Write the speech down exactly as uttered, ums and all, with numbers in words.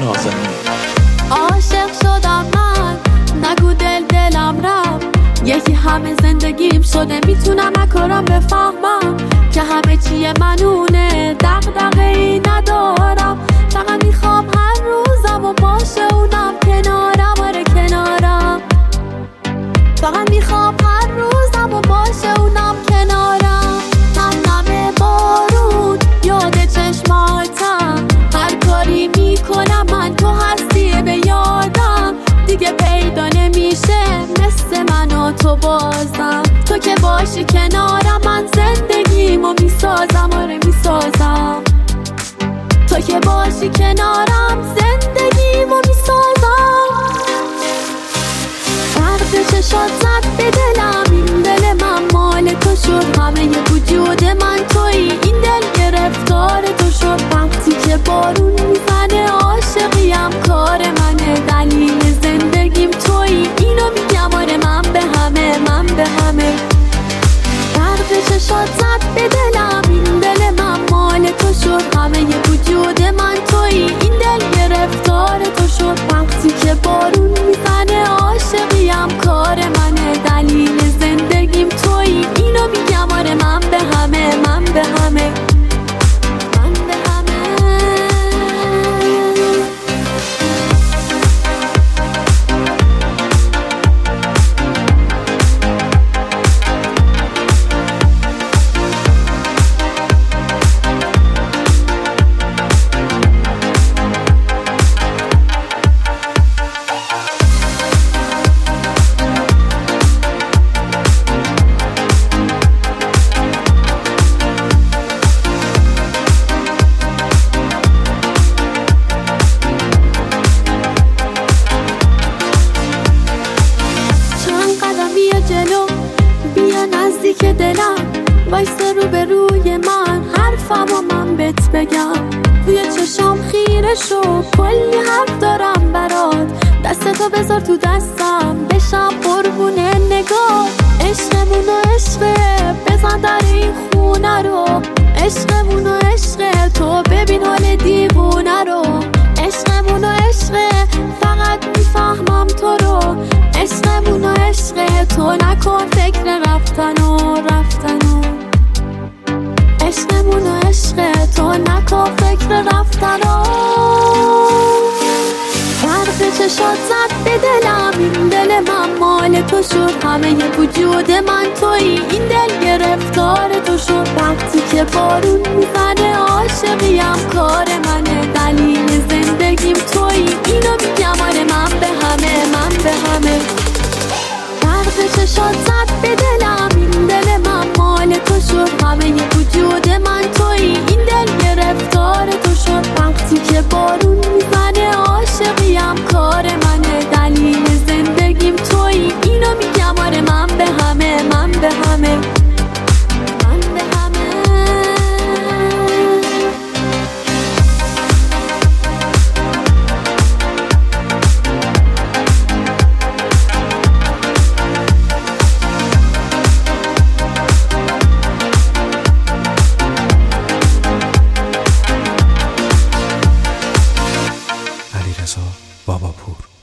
نازنین. عاشق شدم من، نگو دل دلم رفت، یکی همه زندگیم شده، میتونم اکارم بفهمم که همه چیه منونه، دغدغه‌ای ندارم، فقط میخوام هر روزم و باشه اونم کنارم، آره کنارم، فقط میخوام هر روزم و باشه اونم کنارم. من نم بارون یاد چشماتم، هر کاری میکنم من تو هستی به یادم، دیگه پیدا نمیشه مثل من و تو بازم، تو که باشی کنارم من زندگیمو میسازم، آره میسازم، تو که باشی کنارم زندگیمو میسازم. فرق چشات زد به دلم، این دل من مال تو شد، همه ی وجود من تویی، این دل گرفتار تو شد، وقتی که بارون میزنه عاشقیم کار منه، دلیل زندگیم تویی، اینو میگم آره من به همه، من به همه. فرق چشات زد به دلم، این دل من مال تو شد، همه ی وجود من تویی، این دل گرفتار تو شد، وقتی که بارون میزنه عاشقیم کار منه، دلیل زندگیم تویی، اینو میگم آره من به همه، من به همه. نزدیک دلم وایسه رو به روی من، حرفم و من بهت بگم، توی چشام خیره شو، کلی حرف دارم برات، دستتو بذار تو دستم، بشم قربونه نگاه، عشقمون و عشقه، بزن در این خونه رو، عشقمون و عشقه، تو ببین حال دیوونه رو، عشقمون و عشقه، فقط میفهمم تو رو، عشقمون و عشقه، تو نکن فکر رفتن و رفتن و، عشقمون و عشقه، تو نکن فکر رفتن و. فرق چشات زد به دلم، این دل من مال تو شد، همه ی وجود من تویی، این دل گرفتار تو شد، وقتی که بارون میزنه عاشقیم کار منه، دلیل زندگیم تویی، اینو میگم آره من به همه، من به همه. فرق چشات زد به دلم، این دل من مال تو شد، همه ی وجود من تویی، این دل گرفتار تو شد، وقتی که بارون میزنه عاشقیم کار منه، دلیل زندگیم تویی، اینو میگم آره من به همه، من به همه. علیرضا باباپور.